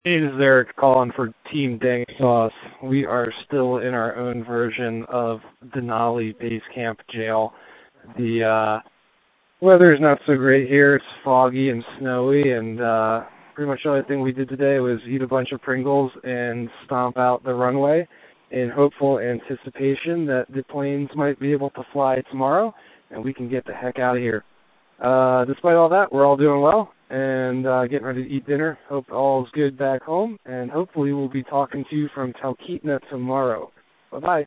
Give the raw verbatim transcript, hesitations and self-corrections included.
Hey, this is Eric calling for Team Dank Sauce. We are still in our own version of Denali Base Camp Jail. The uh, weather is not so great here. It's foggy and snowy, and uh, pretty much the only thing we did today was eat a bunch of Pringles and stomp out the runway in hopeful anticipation that the planes might be able to fly tomorrow and we can get the heck out of here. Uh, despite all that, we're all doing well and uh, getting ready to eat dinner. Hope all's good back home, and hopefully we'll be talking to you from Talkeetna tomorrow. Bye-bye.